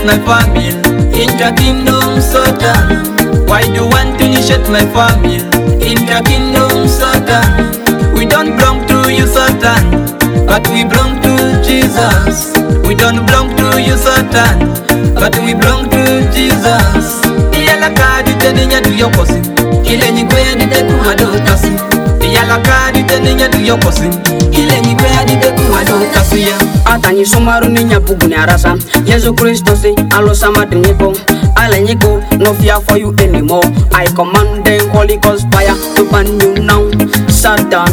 my family in the kingdom Satan? Why do you want to initiate my family in the kingdom Satan? We don't belong to you Satan, but we belong to Jesus. We don't belong to you Satan, but we belong to Jesus. Iyala kadi teninya du yokosi, kile nyikwe dite kuwa dotasi. Iyala kadi teninya du yokosi, kile nyikwe dite kuwa dotasi ya. Atanyi sumaru ninya bugu ni arasa. Yesu Kristo si alo sama denyeko. Ale nyeko, no fear for you anymore. I command the Holy Ghost fire to burn you now, Satan.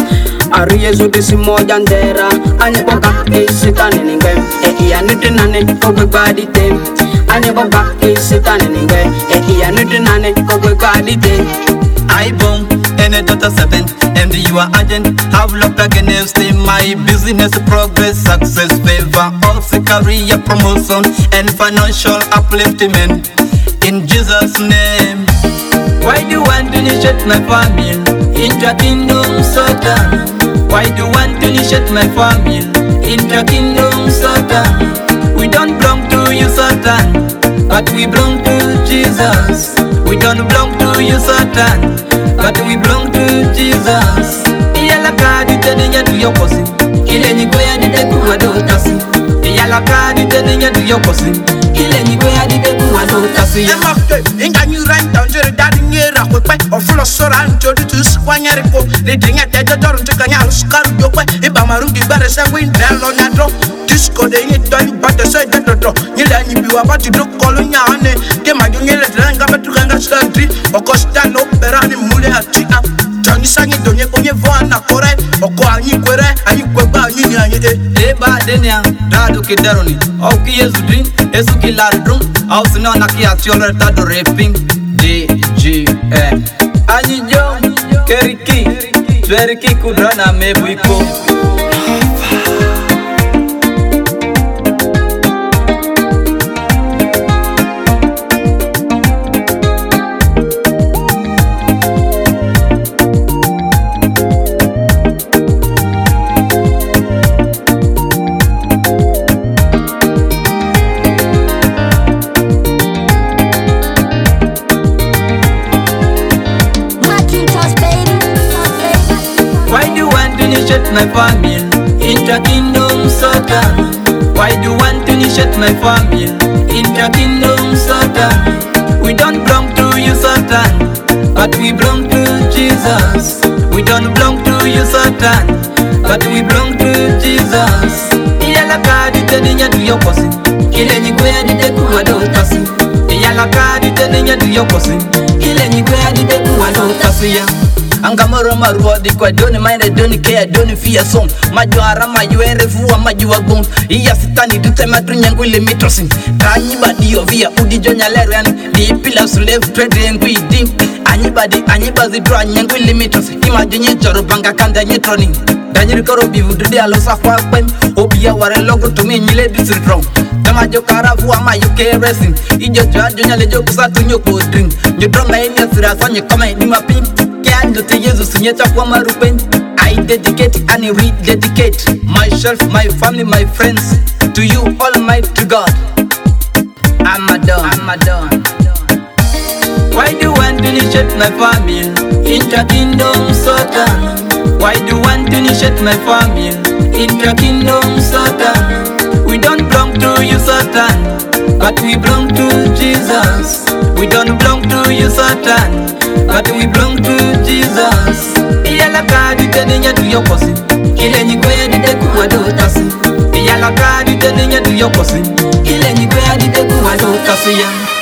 Ari Yesu disi moja ndera. Anye boga Satan ninge. Iya nutinane kogwe badite. Anye boga Satan ninge. Iya nutinane kogwe badite. I born in a data servant, and you are agent. Have looked against my business progress, success, favor, also career promotion and financial upliftment. In Jesus' name. Why do you want to initiate my family into kingdom Satan? Why do you want to initiate my family into kingdom Satan? We don't belong to you Satan, but we belong to Jesus. We don't belong to you Satan, but we belong to Jesus. Iyala kadi teninya du yokosi, kile nyikwe dite kuwa dotasi. Iyala kadi teninya du yokosi, kile nyikwe dite kuwa dotasi. Emakte inga nyuran tanjere dadi nyera kwekwe oflo sora njodi tu skwanyere ko le dinga teje doru tukanya uskaru yokwe iba marungi bare sangwe ndalo nyadro disco de yito ibate so dedodo nyila nyibiwa bati do kolonya ane ke madunyele dranga batukanga sandri okosta no perani mule atia tani sangi donye konye voana kore oko anyi kwere ayi kweba anyi anye eba denya dadu kidaroni au ki Yesu dream esu ki lardrum au sino na ki atiolo tado rapping DGM anyi jo keriki tweriki kudrana mebuiko. My family into kingdom Satan. Why do you want to initiate my family into kingdom Satan? We don't belong to you Satan, but we belong to Jesus. We don't belong to you Satan, but we belong to Jesus. Iyala kadi teninya du yokosi, kile nyikwe dite kuwa dotasi. Iyala kadi teninya du yokosi, kile nyikwe dite kuwa dotasi ya. Angamoro maruodi kwa doni mind doni care doni fear song majuara majuere fuwa majuwa gon iya sitani dute madrunya ngule mitrosin kanyi badi ovia udi jonya leren di pila slave trade ngwidi anyi bazi dra nyangule mitrosin imajinye choro banga kanda nyetroni danyiri koro bivudu de alosa kwa pem obia ware logo to me nyile disrong dama jokara fuwa majuke resin ijo jonya lejo kusatu nyoko drink nyodronga enya sirasa nyekome ni mapin I dedicate and rededicate myself, my family, my friends to you, Almighty God. I'm done. Why do you want to initiate my family into kingdom Satan? Why do you want to initiate my family into kingdom Satan? We don't belong to you Satan, but we belong to Jesus. We don't belong to you Satan, but we belong to Jesus. Iyala kadi teninya du yokosi, kile nyikwe dite kuwa dotasi. Iyala kadi teninya du yokosi, kile nyikwe dite kuwa dotasi ya.